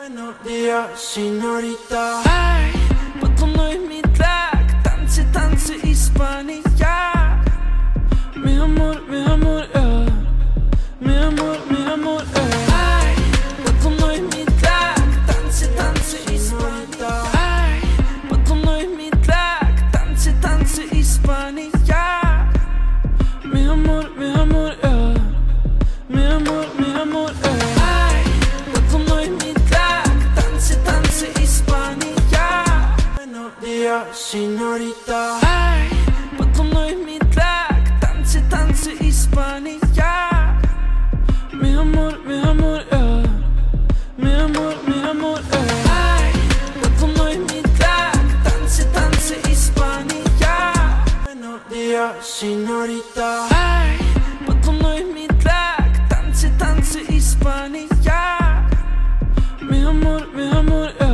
Buenos días, señorita. Ay, poco no es mi track. Tanze, tanze, Hispania. Mi amor, mi amor, Ay, poco no es mi track. Tanze, tanze, Hispania. Ay, poco no es mi track. Tanze, tanze, Hispania. Mi amor, mi amor, mi amor, Ay, poco no es mi track. Tanze, tanze, Hispania. Buenos días, señorita. Ay, poco no es mi track. Tanze, tanze, Hispania. Mi amor, mi amor, mi amor, Ay, poco no es mi track. Tanze, tanze, Hispania. Buenos días, señorita. Ay, poco no es mi track. Tanze, tanze, Hispania. Mi amor,